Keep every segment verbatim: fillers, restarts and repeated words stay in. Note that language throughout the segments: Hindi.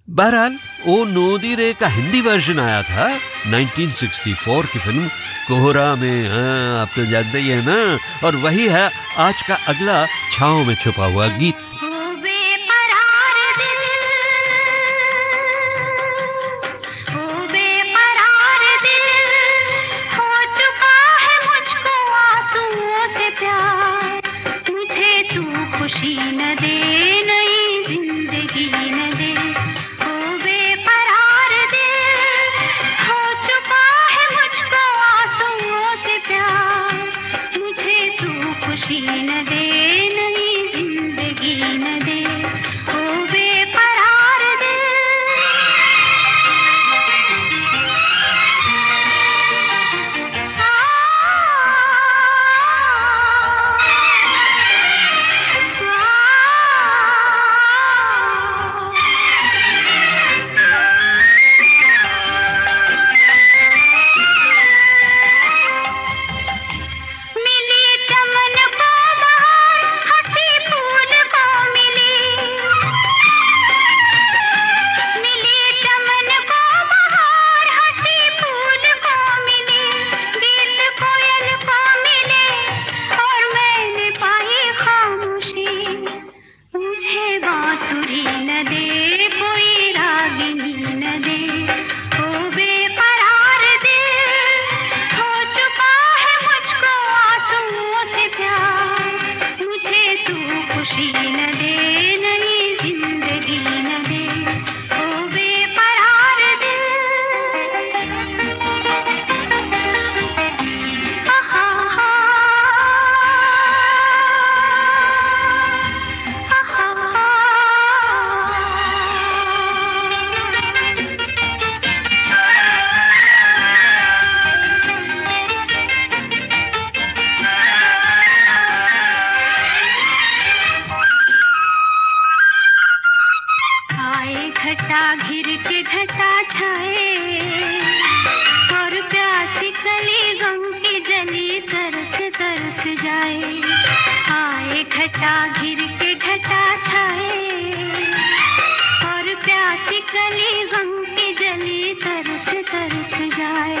बहरहाल ओ नोदी रे का हिंदी वर्जन आया था नाइनटीन सिक्सटी फोर की फिल्म कोहरा में। हाँ, आप तो जानते ही है ना। और वही है आज का अगला छाँव में छुपा हुआ गीत। खुशी न दे नई जिंदगी न दे, ओ बेकरार दिल हो चुका है मुझको आंसुओं से प्यार, मुझे तू खुशी न दे नई जिंदगी न दे, ओ बेकरार दिल। बांसुरी न दे कोई रागिनी न दे, ओ बेकरार दिल हो चुका है मुझको आंसुओं से प्यार, मुझे तू खुशी न दे नई जिंदगी न दे, ओ बेकरार दिल। आहा हा घटा घिर के घटा छाए और प्यासी कली गम की जली तरस तरस जाए, आए घटा घिर के घटा छाए और प्यासी कली गम की जली तरस तरस जाए।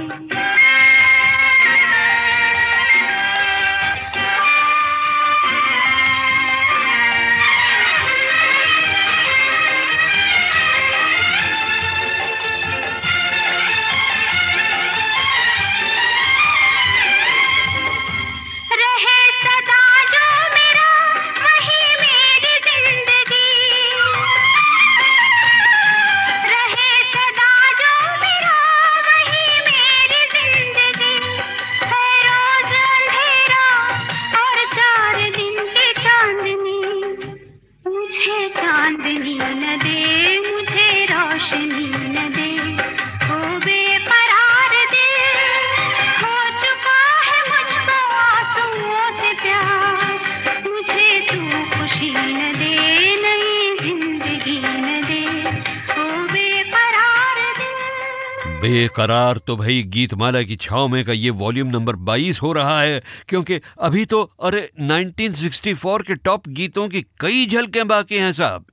चांदनी न दे मुझे रोशनी न दे, ओ बेकरार दिल हो चुका है मुझको आंसुओं से प्यार, मुझे तू खुशी न दे नई जिंदगी न दे, ओ बेकरार दिल। बेकरार तो भाई गीतमाला की छाँव में का ये वॉल्यूम नंबर बाईस हो रहा है, क्योंकि अभी तो अरे नाइनटीन सिक्सटी फोर के टॉप गीतों की कई झलकें बाकी हैं साहब।